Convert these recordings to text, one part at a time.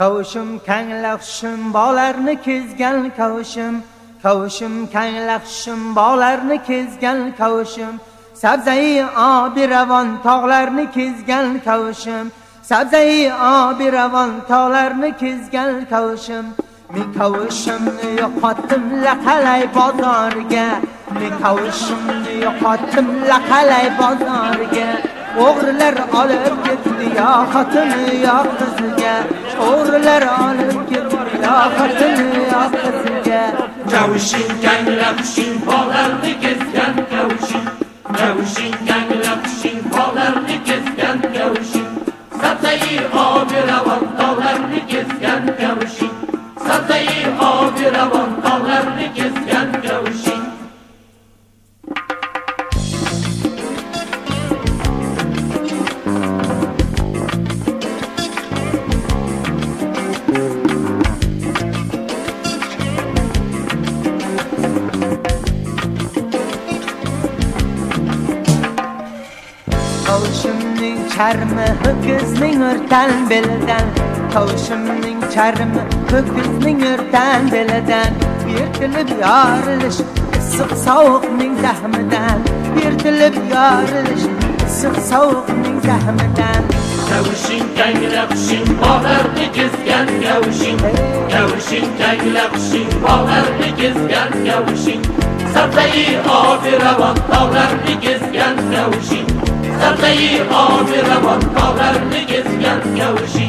Kavushim kanglaqshim bog'larni kezgan kavushim, kavushim kanglaqshim bog'larni kezgan kavushim, sabzai obiravon tog'larni kezgan kavushim, sabzai obiravon tog'larni kezgan kavushim. Men kavushimni yo'qotdim laqalay bozorga, men kavushimni yo'qotdim laqalay bozorga. O'g'rilar olib ketdi yo xotini yo qiziga, o'g'rilar olib ketdi yo xotini yo qiziga. Kavushim kanglaqshim bog'larni kezgan kavushim, kavushim kanglaqshim bog'larni kezgan kavushim, sabzai obiravon tog'larni kezgan kavushim, sabzai obiravon tog'larni kezgan kavushim. Kavushimning charmi ho'kizning o'rtan belidan, kavushimning charmi ho'kizning o'rtan belidan, yirtilib yorilish issiq sovuqning zahmidan, yirtilib yorilish issiq sovuqning zahmidan. Kavushim kanglaqshim bog'larni kezgan kavushim, kavushim kanglaqshim bog'larni kezgan kavushim, sabzai obiravon tog'larni kezgan kavushim, sabzai obiravon tog'larni kezgan kavushim.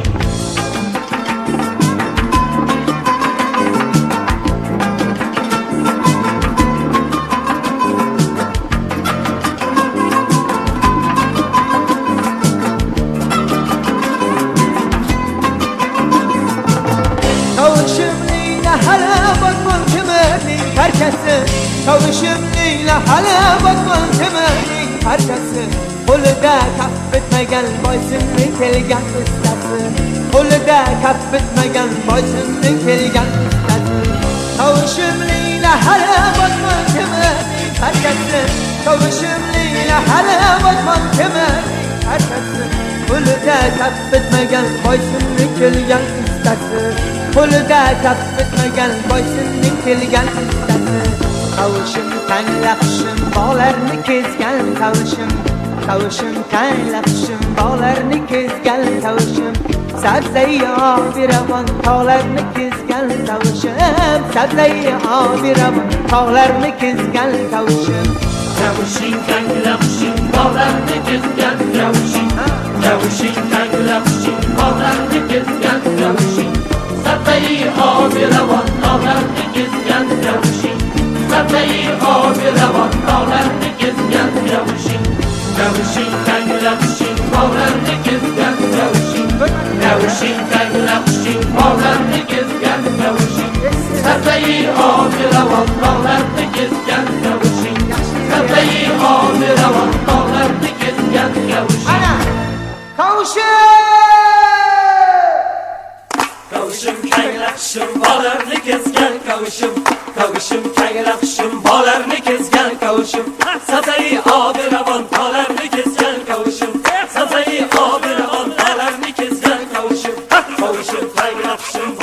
Kavushimning hali botmon temirning parchasi, kavushimning hali botmon temirning parchasi, qo'lida kaf bitmagan boysunning kelgan ustasi, qo'lida kaf bitmagan boysunning kelgan ustasi. Kavushimning hali botmon temirning parchasi, kavushimning hali botmon temirning parchasi, qo'lida kaf bitmagan boysunning kelgan ustasi, qo'lida kaf bitmagan boysunning kelgan ustasi. Kavushim kanglaqshim bog'larni kezgan kavushim, kavushim kanglaqshim bog'larni kezgan kavushim, sabzai obiravon tog'larni kezgan kavushim, sabzai obiravon tog'larni kezgan kavushim. Kavushim kanglaqshim bog'larni kezgan kavushim, kavushim kanglaqshim bog'larni kezgan kavushim, sabzai obiravon tog'larni kezgan kavushim, sabzai obiravon tog'larni kezgan kavushim. Kavushim kanglaqshim bog'larni kezgan kavushim, kavushim kanglaqshim bog'larni kezgan kavushim, sabzai obiravon tog'larni kezgan kavushim, sabzai obiravon tog'larni kezgan kavushim. Kavushim! Kavushim kanglaqshim bog'larni kezgan kavushim, kavushim kanglaqshim bog'larni kezgan kavushim, sabzai obiravon tog'larni kezgan kavushim, sabzai obiravon tog'larni kezgan kavushim, kavushim kanglaqshim